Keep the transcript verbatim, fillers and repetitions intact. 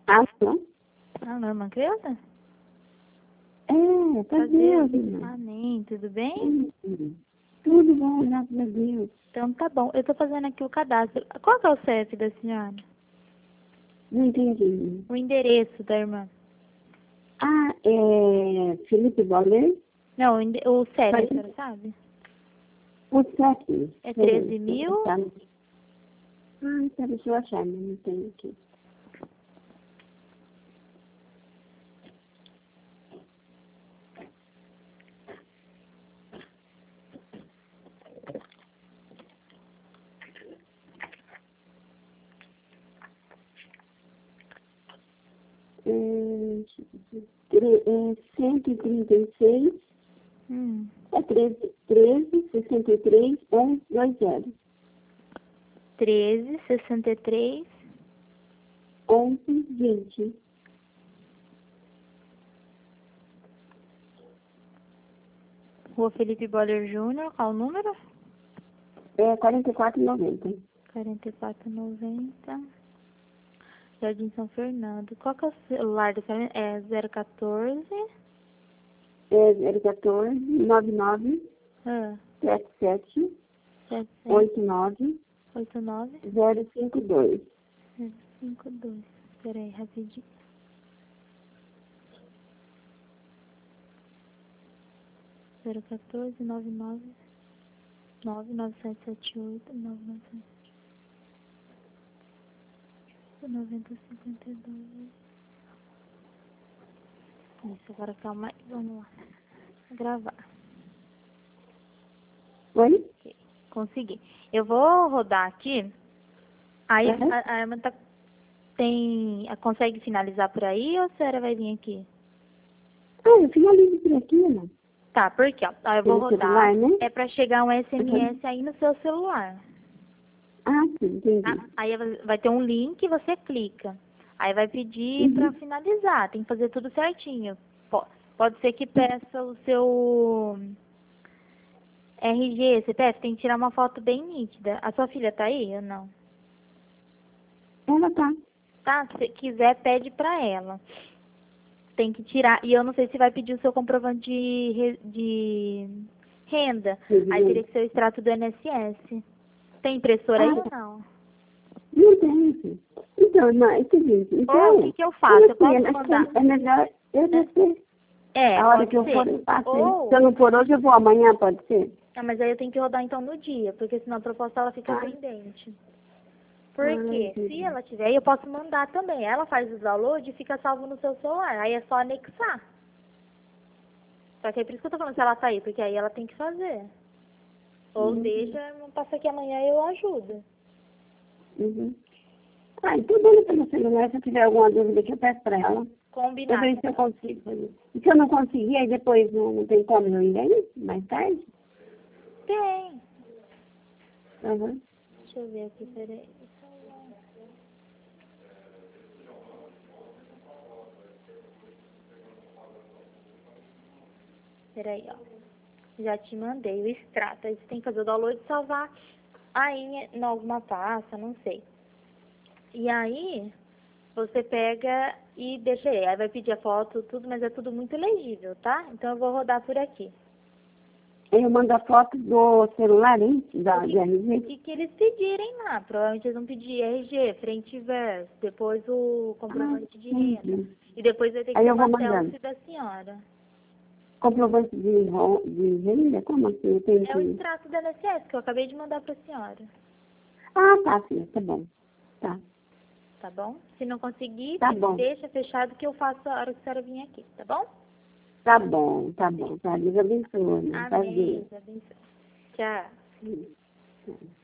Alô? Alô, irmã Creuza? É, tá Deus, Amém, tudo bem? Tudo bom, graças a Deus. Então tá bom, eu tô fazendo aqui o cadastro. Qual que é o C E P da senhora? Não entendi. O endereço da irmã. Ah, é Felipe Boller? Não, o, ende- o C E P, Mas- a senhora sabe? O sete. É treze mil? Tá. Ah, tá, deixa eu achar, mas não tem aqui. É, tre- é cento e trinta e seis, Hum. é treze, treze, sessenta e três, onze, dois zero. treze, sessenta e três. onze, vinte. Rua Felipe Boller Júnior, qual o número? É quarenta e quatro e noventa. quarenta e quatro noventa. Jardim São Fernando. Qual que é o celular da senhora? É zero quatorze. É zero quatorze, nove nove, Ah, sete sete, sete sete oito nove, oito nove zero cinco dois. zero cinco dois. Espera aí, rapidinho. zero quatorze, nove nove, nove nove sete sete oito, nove nove sete noventa cinquenta e dois. Isso, agora calma aí, vamos lá. Gravar. Oi? Ok, consegui. Eu vou rodar aqui. Aí Uhum. a, a irmã tá, tem, a- consegue finalizar por aí ou a senhora vai vir aqui? Ah, eu finalizo por aqui, né? Tá, porque ó, aí eu vou Pelo rodar. celular, né? É pra chegar um S M S Uhum. aí no seu celular. Ah, sim, Tá? entendi. Aí vai ter um link, você clica. Aí vai pedir Uhum. pra finalizar, tem que fazer tudo certinho. Po- Pode ser que peça o seu R G, C P F, tem que tirar uma foto bem nítida. A sua filha tá aí ou não? Ela tá. Tá? Se quiser, pede pra ela. Tem que tirar. E eu não sei se vai pedir o seu comprovante de, re- de renda. Aí teria que ser o extrato do I N S S. Tem impressora aí ou não? Não tem, filho. Então, não, é o seguinte, então... Ou o que, que eu faço? Eu posso assim, acho mandar? que é melhor eu descer. É, A hora pode que eu for, ser. eu passo. Ou... Se eu não for hoje, eu vou amanhã, pode ser? Ah, mas aí eu tenho que rodar então no dia, porque senão a proposta ela fica Ah. pendente. Ah, Porque entendi. se ela tiver, eu posso mandar também. Ela faz o download e fica salvo no seu celular. Aí é só anexar. Só que é por isso que eu tô falando se ela sair, porque aí ela tem que fazer. Ou Uhum. deixa, não passa aqui amanhã eu ajudo. Uhum. Ah, então dando pelo celular, se eu tiver alguma dúvida que eu peço pra ela. Pra Combinado. ver se eu consigo fazer. E se eu não conseguir, aí depois não, não tem como eu ir aí, mais tarde? Tem. Uhum. Deixa eu ver aqui, peraí. Peraí, ó. Já te mandei o extrato. Aí você tem que fazer o download e salvar aí em alguma pasta, não sei. E aí, você pega e deixa aí. Aí vai pedir a foto, tudo, mas é tudo muito legível, tá? Então eu vou rodar por aqui. Eu mando a foto do celular, hein? Da, O de R G. que, que eles pedirem lá. Provavelmente eles vão pedir R G, frente e verso, depois o comprovante de renda. Entendi. E depois vai ter que Aí ter eu vou uma mandando. selfie da senhora. Comprovante de, ro- de renda? Como assim? Eu tenho É o que... extrato da I N S S que eu acabei de mandar pra senhora. Ah, tá, filha, tá bom. Tá. Tá bom? Se não conseguir, Tá bom. deixa fechado que eu faço a hora que a senhora vir aqui, tá bom? Tá bom, tá bom. Tá, Deus abençoe, né? Tá Amém. bem. Deus abençoe. Tchau. Sim.